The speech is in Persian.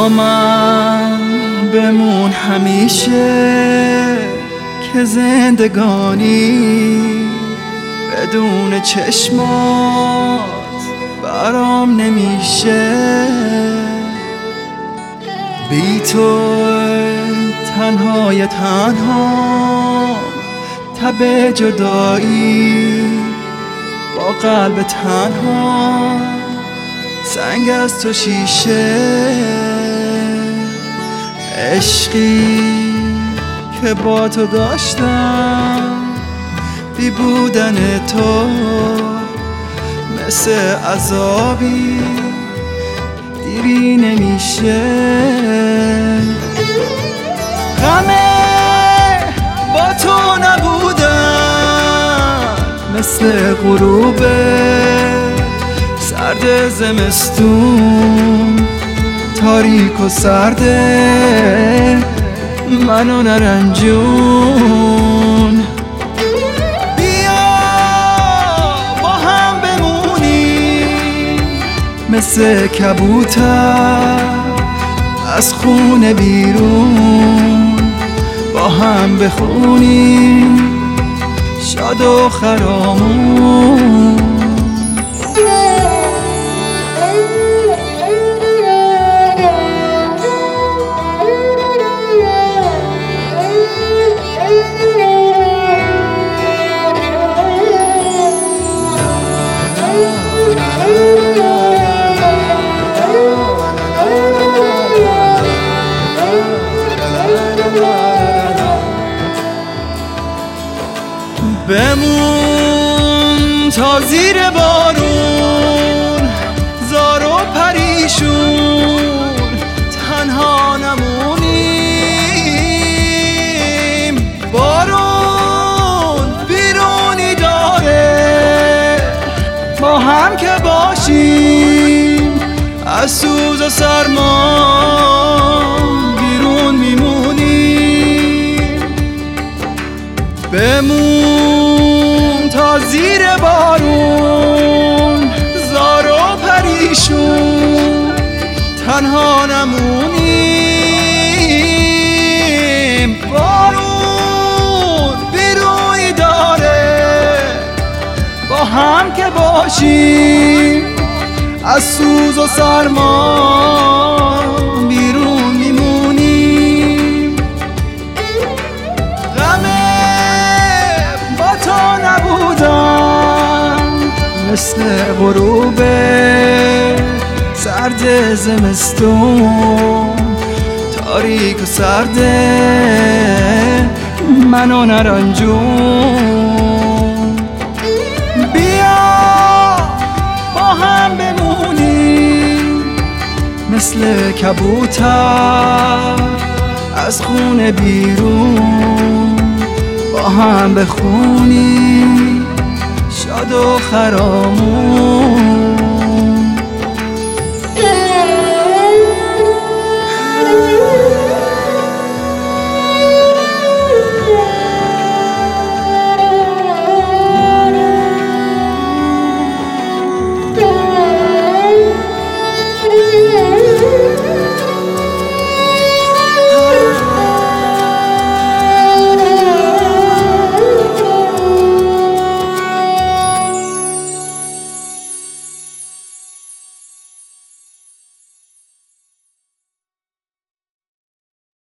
با من بمون همیشه که زندگانی بدون چشمات برام نمیشه. بی تو تنهای تنها تب جدایی با قلب تنها سنگ از تو شیشه. عشقی که با تو داشتم بی بودن تو مثل عذابی دیری نمیشه. غمه با تو نبودن مثل غروب سرد زمستون تاریک و سرده منو نرنجون. بیا با هم بمونیم مثل کبوتر از خونه بیرون با هم بخونیم شاد و خرامون. بمون تا زیر بارون زار و پریشون تنها نمونیم. بارون بیرونی داره با هم که باشیم از سوز و سرما بیرون میمونیم. بمون تا زیر بارون زار و پریشون تنها نمونیم. بارون بیرونی داره با هم که باشیم از سوز و سرما بیرون میمونیم. غمه با تو نبودم مثل غروب سرد زمستون تاریک و سرده منو نرنجون. بیا با هم بمونیم مثل کبوتر از خونه بیرون با هم بخونیم شاد و خرامون.